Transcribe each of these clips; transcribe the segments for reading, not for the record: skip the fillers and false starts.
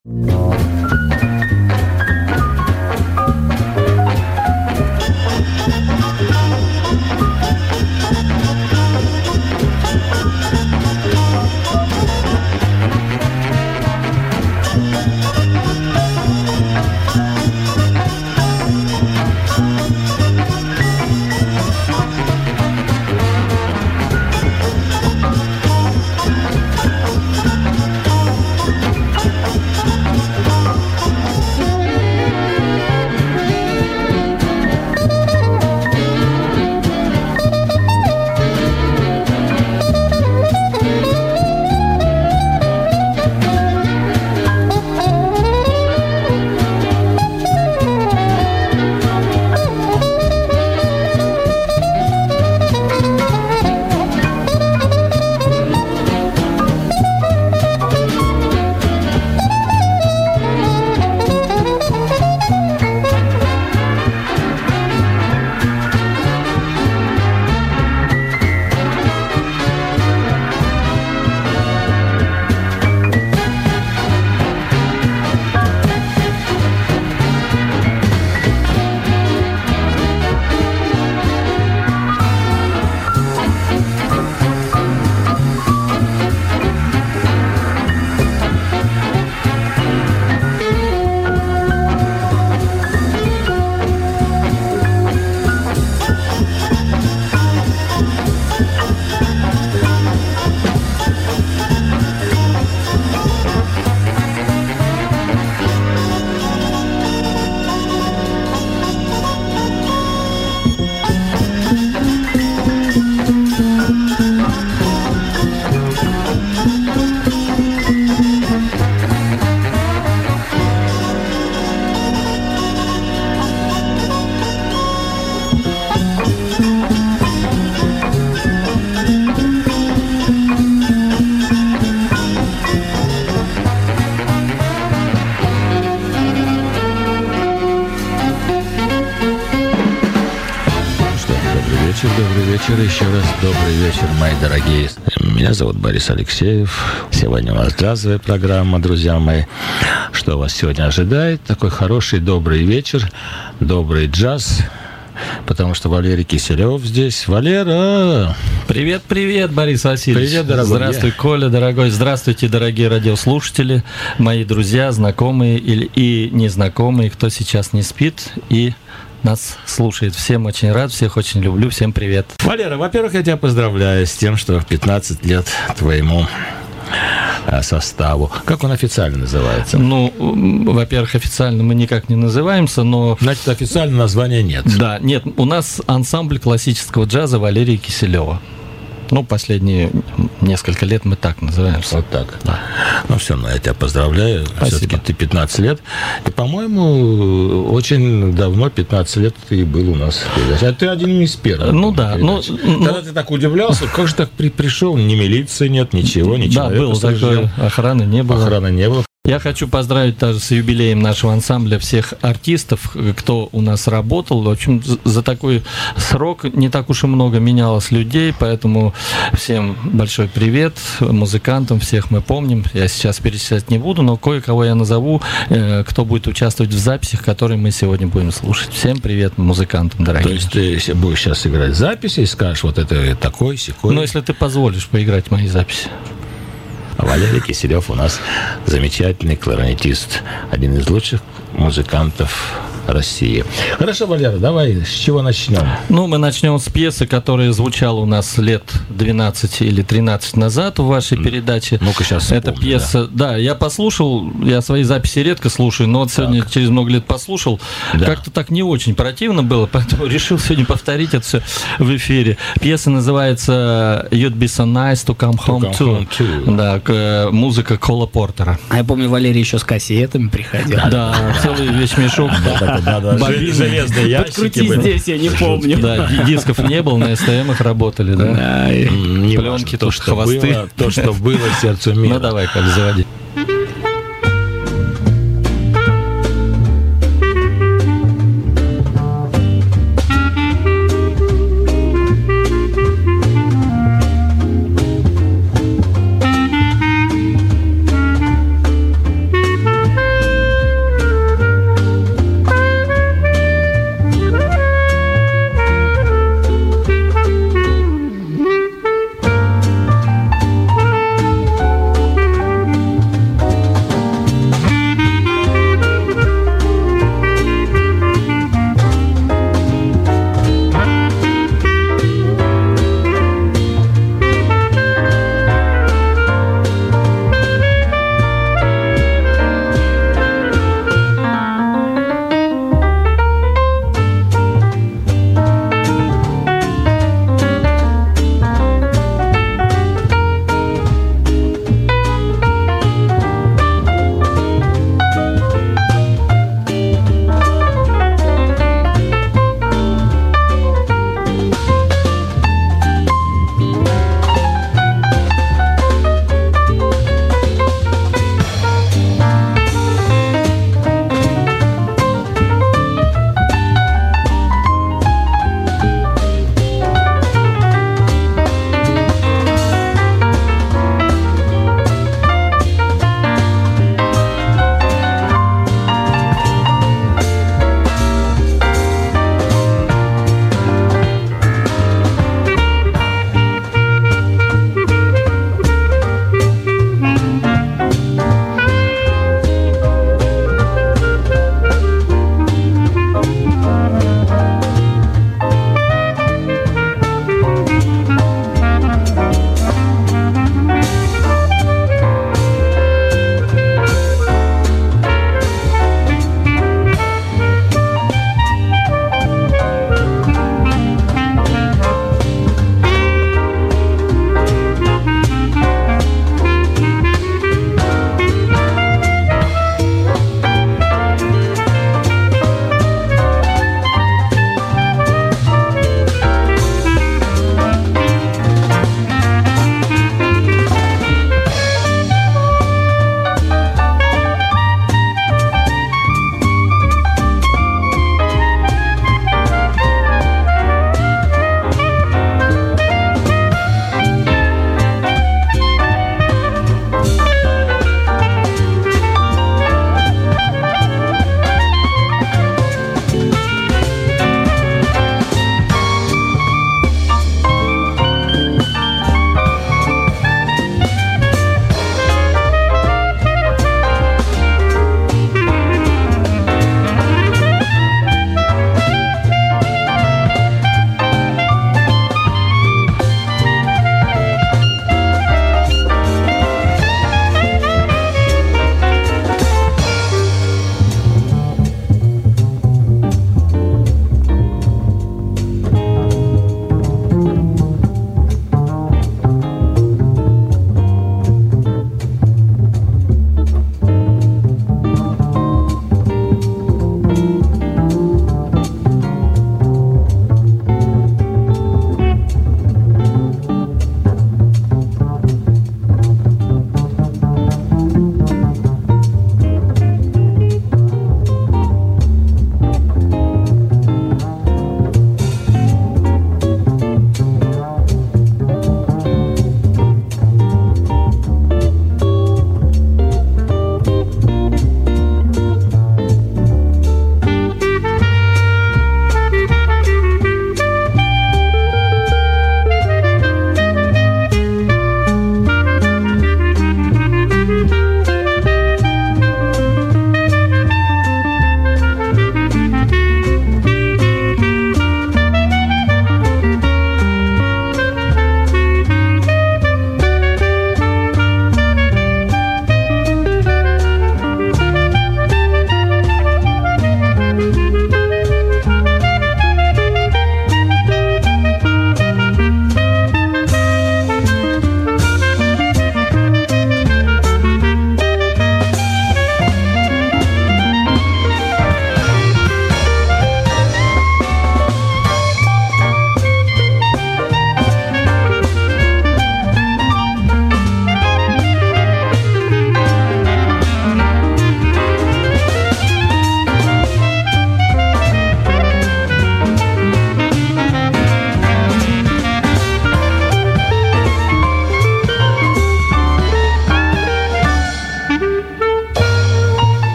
Еще раз добрый вечер, мои дорогие. Меня зовут Борис Алексеев. Сегодня у нас джазовая программа, друзья мои. Что вас сегодня ожидает? Такой хороший, добрый вечер, добрый джаз. Потому что Валерий Киселев здесь. Валера! Привет, привет, Борис Васильевич. Привет, дорогой. Здравствуй, Коля, дорогой. Здравствуйте, дорогие радиослушатели, мои друзья, знакомые и незнакомые, кто сейчас не спит и нас слушает. Всем очень рад, всех очень люблю. Всем привет. Валера, во-первых, я тебя поздравляю с тем, что 15 лет твоему составу. Как он официально называется? Ну, во-первых, официально мы никак не называемся, но... Значит, официально названия нет. Да, нет. У нас ансамбль классического джаза Валерия Киселева. Ну, последние несколько лет мы так называемся. Вот так. Да. Ну, все равно я тебя поздравляю. Спасибо. Все-таки ты 15 лет. И, по-моему, очень давно, 15 лет, ты был у нас в передаче. А ты один из первых. Ну, да. Тогда ты так удивлялся, как же так пришел? Ни милиции нет, ничего, ничего. Да, было такое. Охраны не было. Охраны не было. Я хочу поздравить даже с юбилеем нашего ансамбля всех артистов, кто у нас работал. В общем, за такой срок не так уж и много менялось людей, поэтому всем большой привет, музыкантам, всех мы помним. Я сейчас перечислять не буду, но кое-кого я назову, кто будет участвовать в записях, которые мы сегодня будем слушать. Всем привет, музыкантам, дорогие. То есть ты будешь сейчас играть записи и скажешь, вот это такой, сякой? Ну, если ты позволишь поиграть мои записи. Валерий Киселев у нас замечательный кларнетист, один из лучших музыкантов России. Хорошо, Валера, давай, с чего начнем? Ну, мы начнем с пьесы, которая звучала у нас лет 12 или 13 назад в вашей передаче. Ну-ка, сейчас эта вспомню, пьеса, да, я послушал, я свои записи редко слушаю, но вот сегодня через много лет послушал, как-то так не очень противно было, поэтому решил сегодня повторить это все в эфире. Пьеса называется «You'd be so nice to come home to». Да, музыка Кола Портера. А я помню, Валерий еще с кассетами приходил. Да, целый вещмешок. Железные ящики. Подкрути здесь, я не помню. Да, дисков не было, на СТМ-ах работали, да. Пленки, то, что хвосты. было, то, что было сердцу мира. Ну давай, Коль, заводи.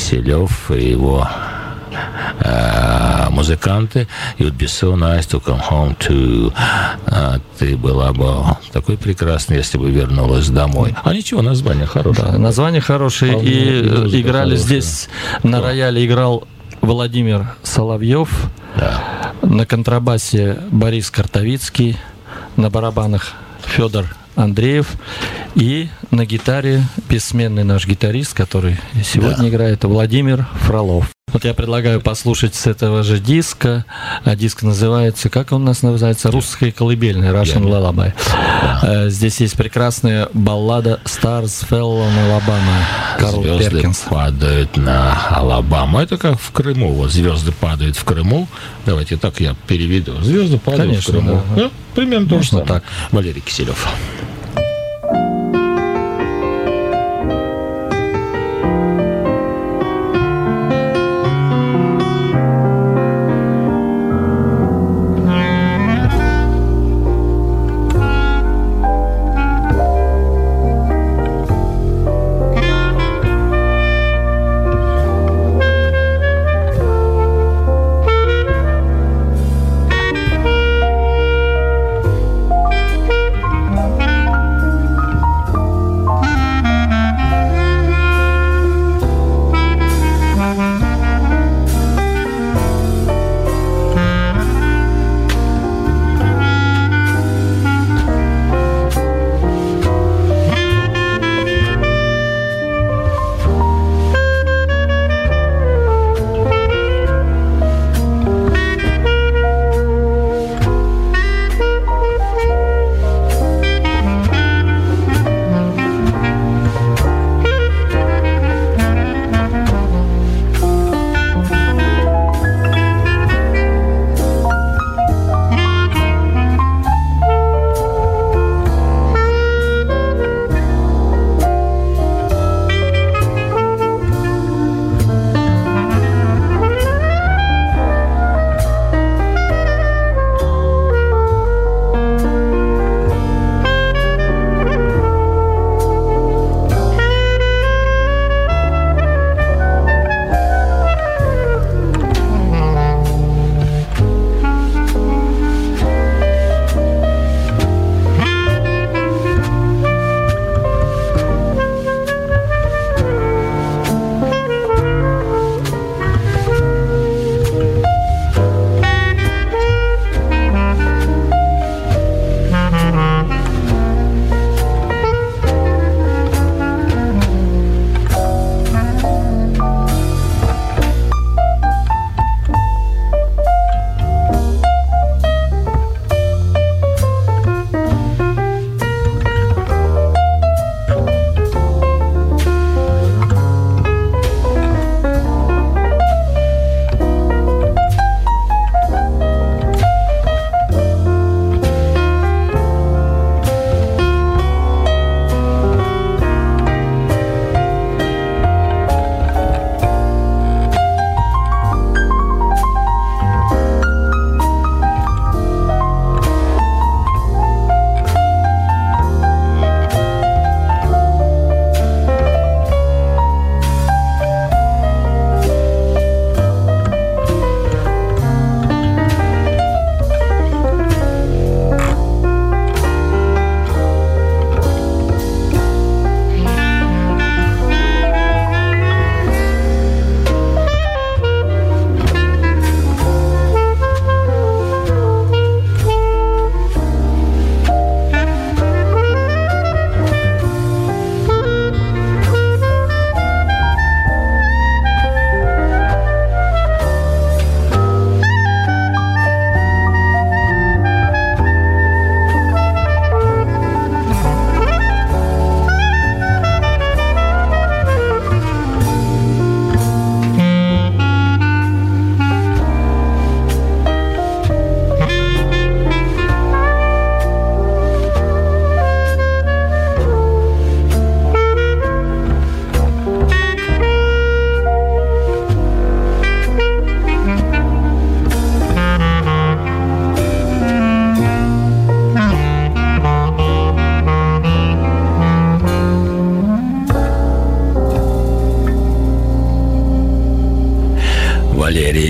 Киселев и его музыканты. It would be so nice to come home to. Ты была бы такой прекрасной, если бы вернулась домой. А ничего, название хорошее. Да, название хорошее. И играли хорошая. Здесь на рояле играл Владимир Соловьев, Да. на контрабасе Борис Картовицкий, на барабанах Федор Андреев и на гитаре бессменный наш гитарист, который сегодня играет, Владимир Фролов. Вот я предлагаю послушать с этого же диска. А диск называется, как он у нас называется? «Русская колыбельная», Russian Lullaby. Здесь есть прекрасная баллада «Stars Fell on Alabama» Карл Звезды Перкинс. падают на Алабаму. Это как в Крыму. Вот звезды падают в Крыму. Давайте так я переведу. Звезды падают Конечно, в Крыму. да. Ну, примерно то же Можно самое. так. Валерий Киселев. Thank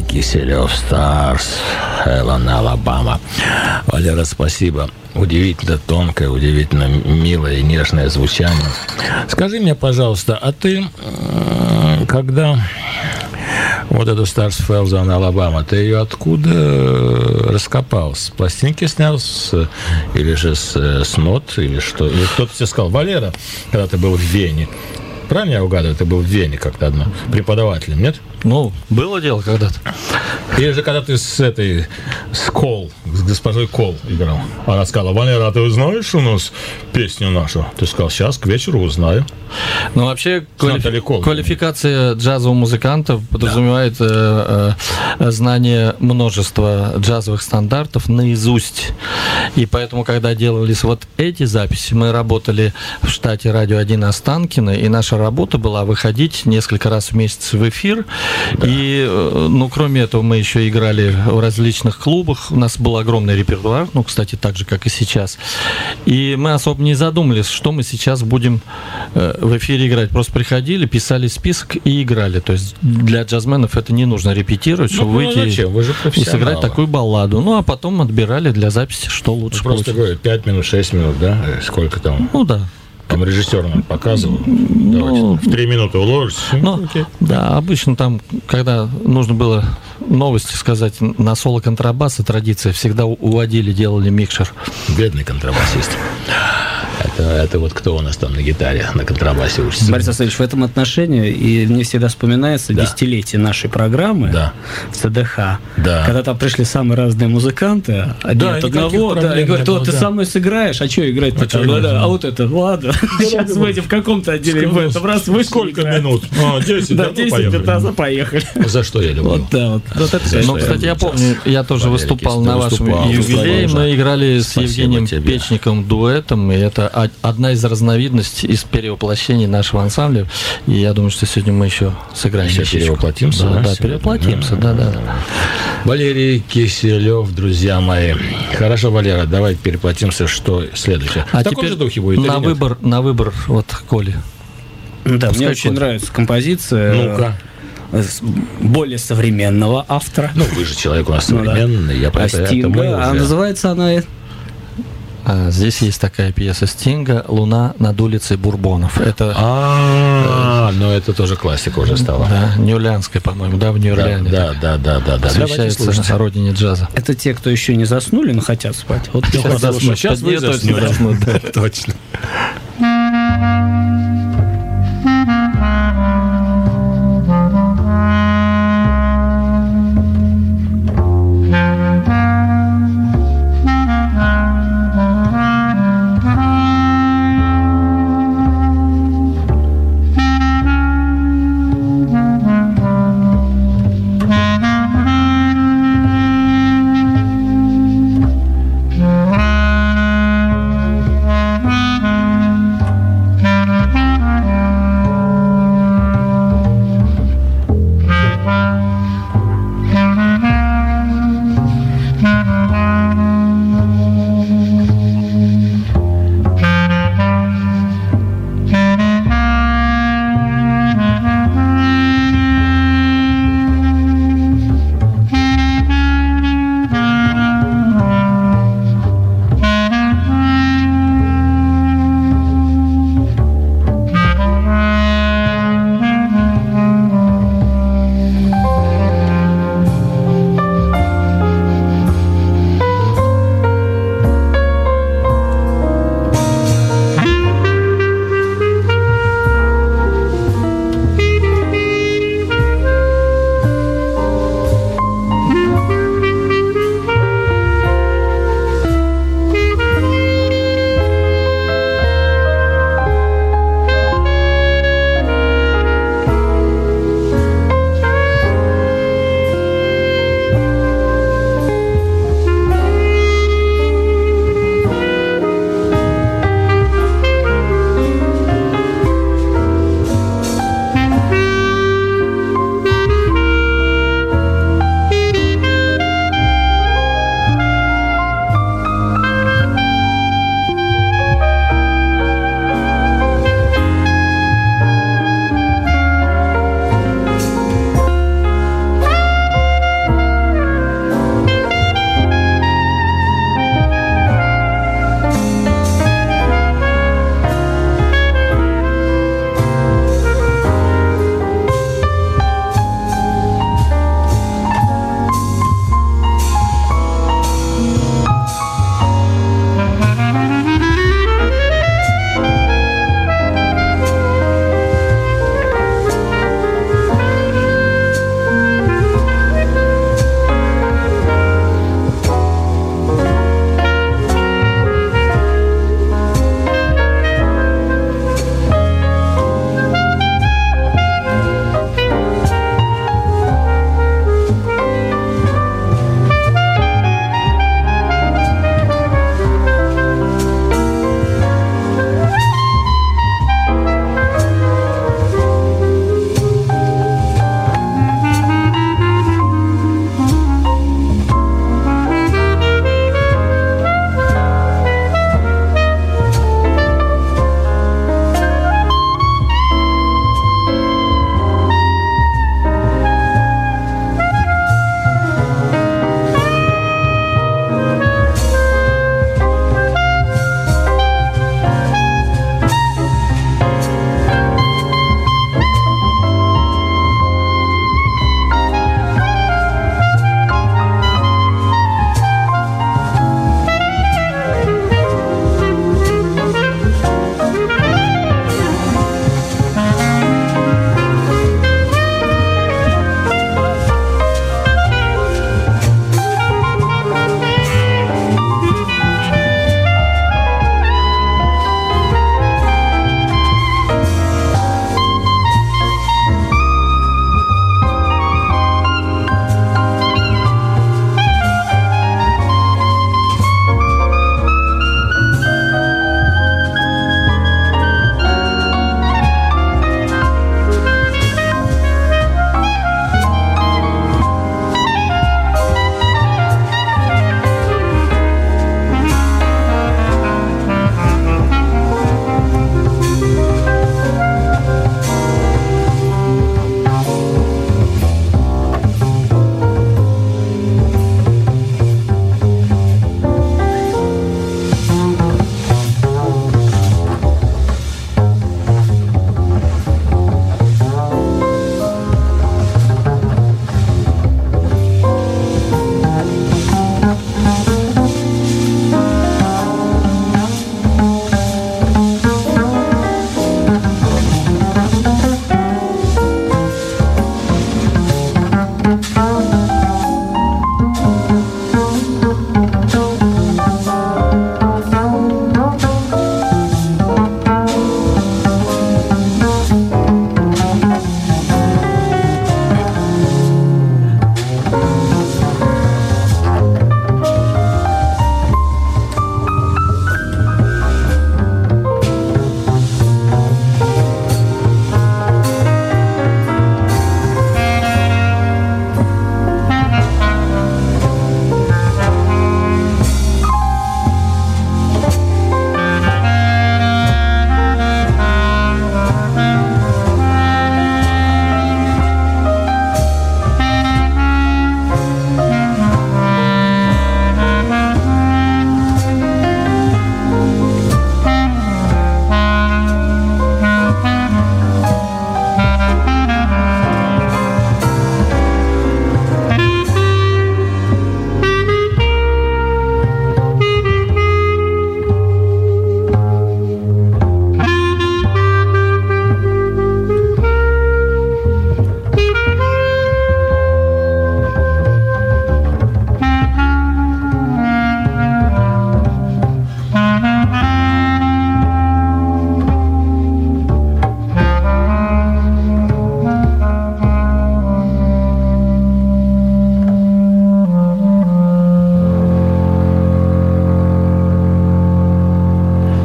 Валерий Киселев, Старс, Эллен, Алабама. Валера, спасибо. Удивительно тонкое, удивительно милое и нежное звучание. Скажи мне, пожалуйста, а ты, когда вот эту Старс, Эллен, Алабама, ты ее откуда раскопал? С пластинки снял? Или же с нот? Или что? Или кто-то тебе сказал: Валера, когда ты был в Вене. Правильно я угадываю, ты был в Вене как-то одно преподавателем, нет? Ну, было дело когда-то. Или же когда ты с госпожой Кол играл, она сказала: Валера, а ты знаешь у нас песню нашу? Ты сказал: сейчас к вечеру узнаю. Ну, вообще, квалификация джазового музыканта подразумевает знание множества джазовых стандартов наизусть. И поэтому, когда делались вот эти записи, мы работали в штате «Радио 1» Останкино, и наша работа была выходить несколько раз в месяц в эфир. Да. И, ну, кроме этого, мы еще играли в различных клубах. У нас был огромный репертуар, ну, кстати, так же, как и сейчас. И мы особо не задумались, что мы сейчас будем в эфире играть. Просто приходили, писали список и играли. То есть для джазменов это не нужно репетировать, чтобы выйти и сыграть такую балладу. Ну, а потом отбирали для записи, что лучше. Просто говорю, 5 минут, 6 минут, да? Сколько там? Ну, да. Там режиссер нам показывал. Ну, в 3 минуты уложишься. Ну, да, обычно там, когда нужно было новости сказать на соло контрабаса, традиция, всегда уводили, делали микшер. Бедный контрабасист. Это вот кто у нас там на гитаре, на контрабасе учится? Борис Васильевич, в этом отношении и мне всегда вспоминается десятилетие нашей программы в ЦДХ, когда там пришли самые разные музыканты, один от одного, и говорят: вот ты со мной сыграешь, а что играть-то? А вот это, ладно, сейчас мы в каком-то отделе в этом раз вышли. Сколько минут? 10, да, 10-15, поехали. За что я люблю? Вот это. Ну, кстати, я помню, я тоже выступал на вашем юбилее, мы играли с Евгением Печником дуэтом, и это одна из разновидностей из перевоплощений нашего ансамбля. И я думаю, что сегодня мы еще сыграем. Еще перевоплотимся? Да, перевоплотимся, да. Валерий Киселев, друзья мои. Хорошо, Валера, давай переплотимся. Что следующее? А в таком же духе будет на выбор вот Коли. Да, мне очень нравится композиция. Ну-ка. Более современного автора. Ну, вы же человек у нас современный. Я поэтому Стинга. А называется она... Здесь есть такая пьеса Стинга «Луна над улицей Бурбонов». Это... но это тоже классика уже стала. Да, Нью-Орлеанская, по-моему, в Нью-Орлеане. Да. Посвящается родине джаза. Это те, кто еще не заснули, но хотят спать. Вот сейчас вы заснете. Точно.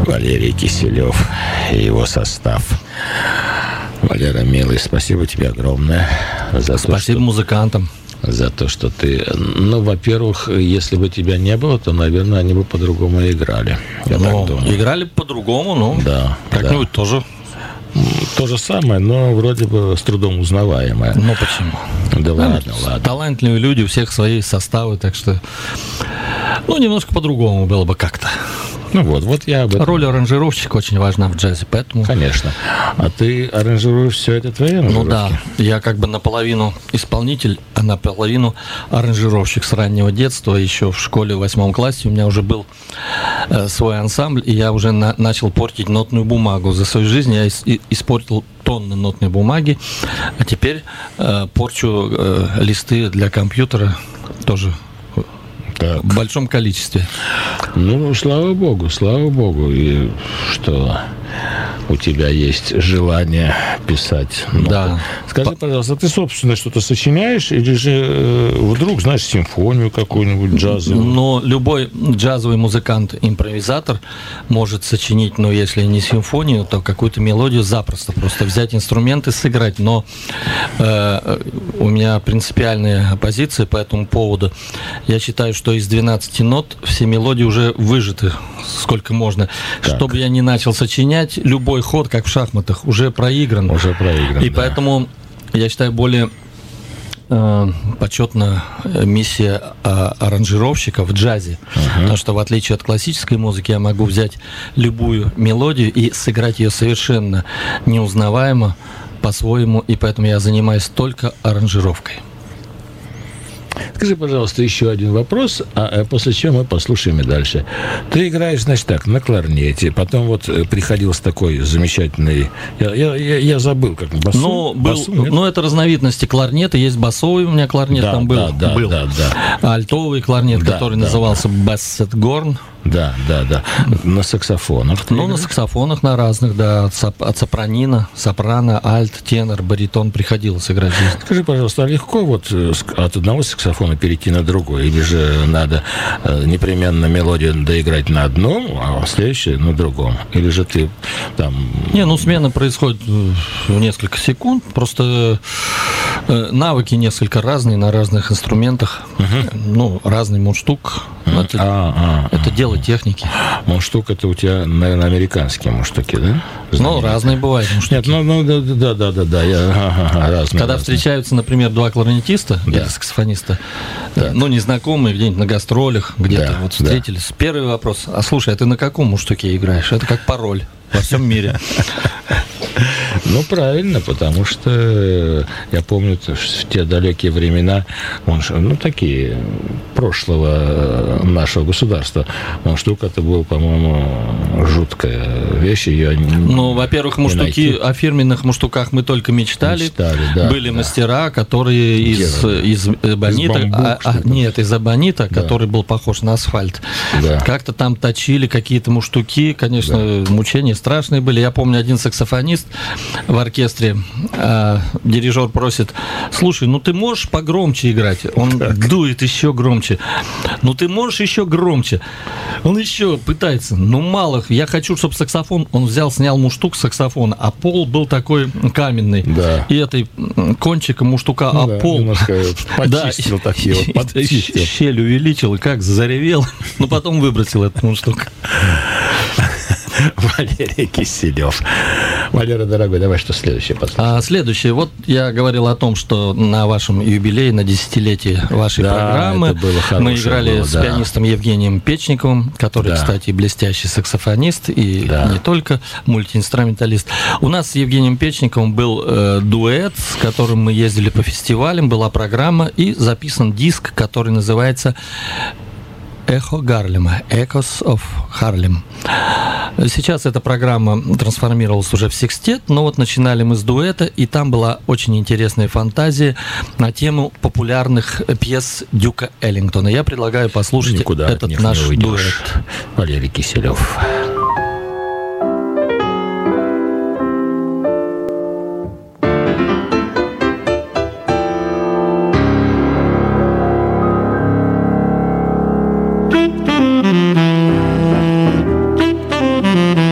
Валерий Киселев и его состав. Валера, милый, спасибо тебе огромное. Спасибо музыкантам. За то, что ты... Ну, во-первых, если бы тебя не было, то, наверное, они бы по-другому играли. Играли по-другому, но да, как-нибудь тоже... То же самое, но вроде бы с трудом узнаваемое. Ну, почему? Да ладно. Талантливые люди, у всех свои составы, так что... Ну, немножко по-другому было бы как-то. Ну вот я об этом. Роль аранжировщика очень важна в джазе, поэтому... Конечно. А ты аранжируешь все это твои аранжировки? Ну да, я как бы наполовину исполнитель, а наполовину аранжировщик с раннего детства. Еще в школе в 8 классе у меня уже был свой ансамбль, и я уже начал портить нотную бумагу. За свою жизнь я испортил тонны нотной бумаги, а теперь порчу листы для компьютера тоже так. В большом количестве. Ну, слава богу, и что у тебя есть желание писать. Да. Скажи, пожалуйста, ты, собственно, что-то сочиняешь или же вдруг, знаешь, симфонию какую-нибудь джазовую? Но любой джазовый музыкант-импровизатор может сочинить, но если не симфонию, то какую-то мелодию запросто. Просто взять инструмент и сыграть. Но у меня принципиальная позиция по этому поводу. Я считаю, что из 12 нот все мелодии уже выжаты, сколько можно. Так. Чтобы я не начал сочинять, любой ход, как в шахматах, уже проигран. И поэтому, я считаю, более почетна миссия аранжировщика в джазе. Потому что, в отличие от классической музыки, я могу взять любую мелодию и сыграть ее совершенно неузнаваемо, по-своему, и поэтому я занимаюсь только аранжировкой. Скажи, пожалуйста, еще один вопрос, а после чего мы послушаем и дальше. Ты играешь, значит, так, на кларнете, потом вот приходился такой замечательный... Я забыл, как басу. Ну, это разновидности кларнета. Есть басовый у меня кларнет, да, там был. Да. Альтовый кларнет, который назывался бассет горн. Да. На саксофонах. Ну, на саксофонах, на разных, да. От сопранина, сопрано, альт, тенор, баритон приходилось играть. Скажи, пожалуйста, а легко вот от одного саксофона перейти на другой? Или же надо непременно мелодию доиграть на одном, а следующее на другом? Или же ты там... смена происходит в несколько секунд. Просто навыки несколько разные на разных инструментах. Разный мундштук. Это дело техники. Мундштук — это у тебя, наверное, американские мундштуки, да? Разные бывают мундштуки. Нет, да. Разные. Когда встречаются, например, два кларнетиста или саксофониста, незнакомые, где-нибудь на гастролях, где-то встретились. Первый вопрос: а слушай, а ты на каком мундштуке играешь? Это как пароль во всем мире. Ну, правильно, потому что я помню, в те далекие времена, такие, прошлого нашего государства, мундштук это был, по-моему, жуткая вещь. Во-первых, мундштуки, о фирменных мундштуках мы только мечтали. Были мастера, которые из эбонита, из эбонита, который был похож на асфальт. Да. Как-то там точили какие-то мундштуки, конечно, мучения страшные были. Я помню, один саксофонист в оркестре, дирижер просит: слушай, ты можешь погромче играть? Он дует еще громче. Ты можешь еще громче? Он еще пытается. Мало. Я хочу, чтобы саксофон... Он снял мундштук с саксофона, а пол был такой каменный. Да. И этой кончиком мундштука пол... Почистил такие вот, подчистил. Щель увеличил, и как заревел. Но потом выбросил этот мундштук. Валерий Киселев. Валера, дорогой, давай что следующее послушаем. Следующее. Вот я говорил о том, что на вашем юбилее, на 10-летие вашей программы мы играли с пианистом Евгением Печниковым, который, кстати, блестящий саксофонист и не только мультиинструменталист. У нас с Евгением Печниковым был дуэт, с которым мы ездили по фестивалям, была программа и записан диск, который называется «Эхо Гарлема», «Echoes of Harlem». Сейчас эта программа трансформировалась уже в секстет, но начинали мы с дуэта, и там была очень интересная фантазия на тему популярных пьес Дюка Эллингтона. Я предлагаю послушать этот наш дуэт. Валерий Киселев. Mm-hmm.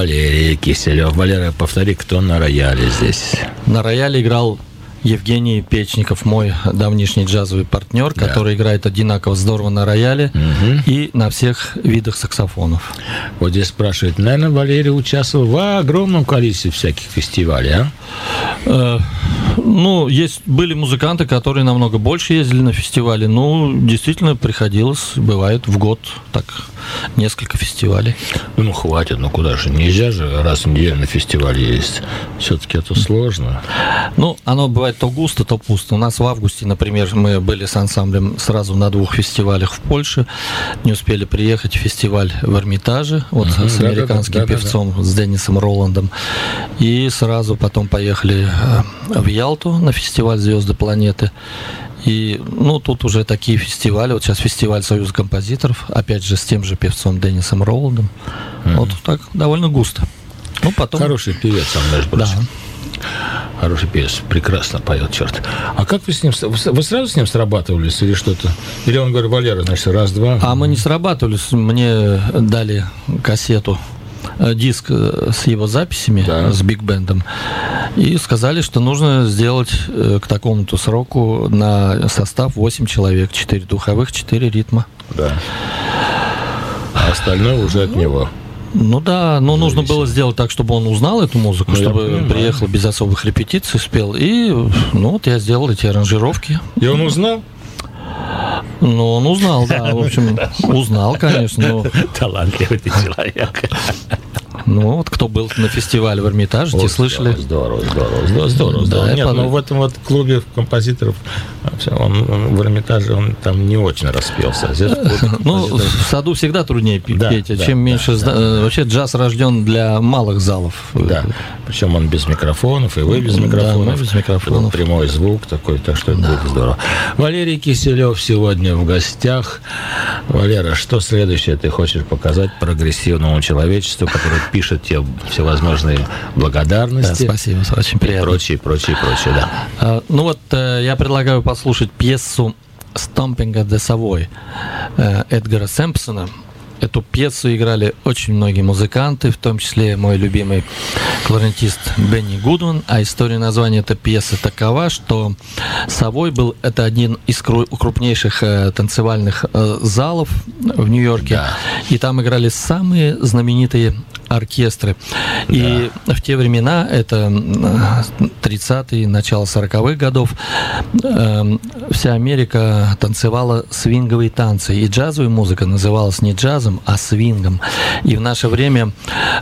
Валерий Киселев. Валера, повтори, кто на рояле здесь? На рояле играл Евгений Печников, мой давнишний джазовый партнер, который играет одинаково здорово на рояле и на всех видах саксофонов. Вот здесь спрашивают, наверное, Валерий участвовал в огромном количестве всяких фестивалей, а? Были музыканты, которые намного больше ездили на фестивали. Действительно, приходилось, бывает, в год так несколько фестивалей. Хватит, куда же? Нельзя же раз в неделю на фестиваль ездить. Все-таки это сложно. Оно бывает то густо, то пусто. У нас в августе, например, мы были с ансамблем сразу на 2 фестивалях в Польше. Не успели приехать. Фестиваль в Эрмитаже с американским певцом, с Деннисом Роландом. И сразу потом поехали в Ялту на фестиваль «Звезды планеты». И, тут уже такие фестивали. Вот сейчас фестиваль «Союз композиторов», опять же, с тем же певцом Деннисом Роландом. Вот так довольно густо. Потом... Хороший певец, между прочим. Да. Хороший певец, прекрасно поет, черт. А как вы с ним... Вы сразу с ним срабатывались или что-то? Или он говорит, Валера, значит, раз-два? А мы не срабатывались. Мне дали кассету, диск с его записями, с биг-бендом, и сказали, что нужно сделать к такому-то сроку на состав 8 человек, 4 духовых, 4 ритма. Да. А остальное уже от него. Нужно было сделать так, чтобы он узнал эту музыку, чтобы приехал без особых репетиций, спел. И, я сделал эти аранжировки. И он узнал? Он узнал, да, в общем, узнал, конечно. Талантливый ты человек. Кто был на фестивале в Эрмитаже, те слышали. Здорово. Да, нет, в этом клубе композиторов, он в Эрмитаже, он там не очень распелся. В саду всегда труднее петь, чем меньше... Вообще джаз рожден для малых залов. Да, причем он без микрофонов, и вы без микрофонов. Да, мы без микрофонов. Прямой звук такой, так что это будет здорово. Валерий Киселев сегодня в гостях. Валера, что следующее ты хочешь показать прогрессивному человечеству, которое пишет тебе всевозможные благодарности? Да, спасибо, очень приятно. И прочее, да. Я предлагаю послушать пьесу «Stomping at the Savoy» Эдгара Сэмпсона. Эту пьесу играли очень многие музыканты, в том числе мой любимый кларнетист Бенни Гудман. А история названия этой пьесы такова, что Савой был это один из крупнейших танцевальных залов в Нью-Йорке. Да. И там играли самые знаменитые оркестры. Да. И в те времена, это 30-е, начало 40-х годов, вся Америка танцевала свинговые танцы. И джазовая музыка называлась не джазом, а свингом. И в наше время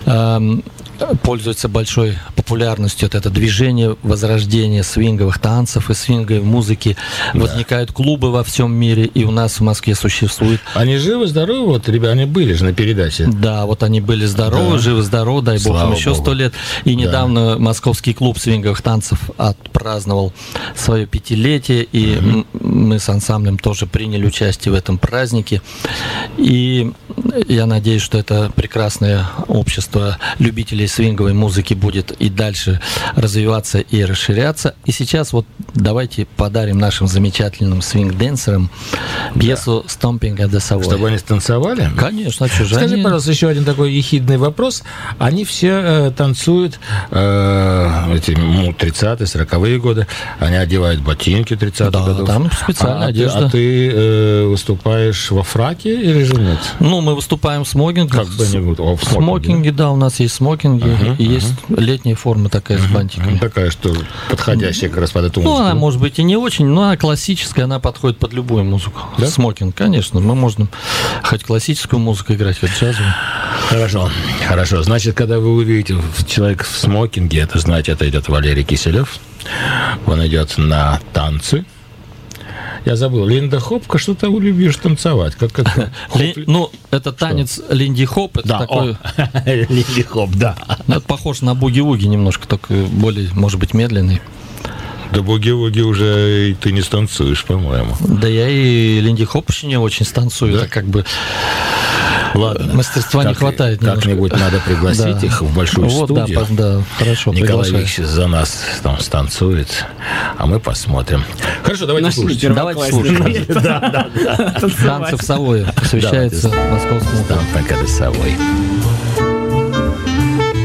пользуется большой популярностью это движение возрождения свинговых танцев и свинговой музыки. Да. Возникают клубы во всем мире, и у нас в Москве существует. Они живы-здоровы, ребята, они были же на передаче. Да, они были здоровы, живы-здоровы, дай бог им еще 100 лет. И недавно Московский клуб свинговых танцев отпраздновал свое 5-летие, и мы с ансамблем тоже приняли участие в этом празднике. И я надеюсь, что это прекрасное общество любителей свинговой музыки будет и дальше развиваться и расширяться. И сейчас давайте подарим нашим замечательным свинг-дэнсерам пьесу «Stomping at the Savoy». Чтобы они танцевали? Конечно. Скажи, пожалуйста, еще один такой ехидный вопрос. Они все танцуют эти 30-е, 40-е годы. Они одевают ботинки 30-х годов. Да, там специальная одежда. А ты выступаешь во фраке или же нет? Мы выступаем в смокингах. В смокинге, да, у нас есть смокинги. И есть летняя форма такая с бантиками. Такая, что подходящая как раз под эту музыку. Она может быть и не очень, но она классическая, она подходит под любую музыку. Да? Смокинг, конечно. Мы можем хоть классическую музыку играть, хоть джазовую. Хорошо. Значит, когда вы увидите человека в смокинге, это знаете, это идет Валерий Киселев. Он идет на танцы. Я забыл, Линда Хопка, что ты любишь танцевать? Это танец Линди Хоп. Это такой... Линди Хоп, да. Это похож на буги-вуги немножко, только более, может быть, медленный. Да буги-вуги уже и ты не станцуешь, по-моему. Да я и Линди Хоп еще не очень станцую. Да? Это как бы... Ладно. Мастерства не хватает немножко. Как-нибудь надо пригласить их в большую студию. Да, хорошо. Николай Викторович за нас там станцует, а мы посмотрим. Хорошо, давайте слушать. Давайте слушать. Танцы в Савое посвящается московскому. Stomping at the Savoy.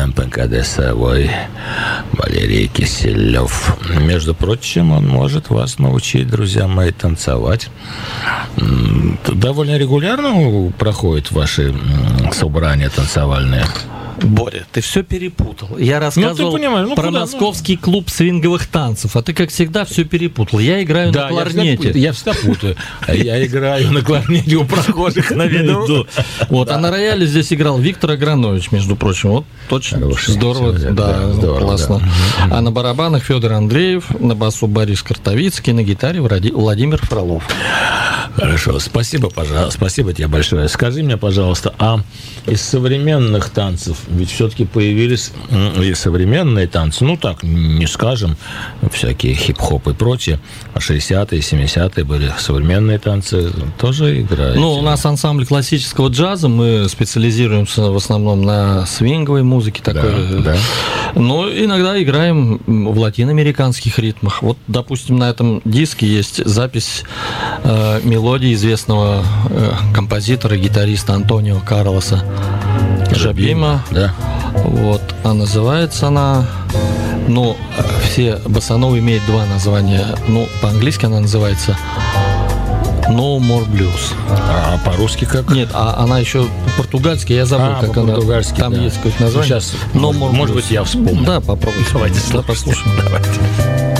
МПКД «Совой» Валерий Киселев. Между прочим, он может вас научить, друзья мои, танцевать. Довольно регулярно проходят ваши собрания танцевальные? Боря, ты все перепутал. Я рассказывал про московский клуб свинговых танцев, а ты, как всегда, все перепутал. Я играю на кларнете. Я всегда путаю. Я играю на кларнете у прохожих на виду. Вот, а на рояле здесь играл Виктор Агранович, между прочим. Вот, очень здорово. Да, классно. А на барабанах Федор Андреев, на басу Борис Картовицкий, на гитаре Владимир Фролов. Хорошо, спасибо, пожалуйста. Спасибо тебе большое. Скажи мне, пожалуйста, а из современных танцев, ведь все-таки появились и современные танцы, ну так, не скажем, всякие хип-хоп и прочее, а 60-е, 70-е были современные танцы, тоже играют? Ну, у нас ансамбль классического джаза, мы специализируемся в основном на свинговой музыке такой. Да. Но иногда играем в латиноамериканских ритмах. Вот, допустим, на этом диске есть запись мелодии известного композитора, гитариста Антонио Карлоса Жабима. Да. Вот. А называется она... Ну, все босановые имеют два названия. Ну, по-английски она называется No More Blues. А по-русски как? Нет, а она еще по-португальски, я забыл, как она. Там есть какое-то название. Сейчас, может быть, я вспомню. Да, попробуй. Давайте послушаем. Давайте.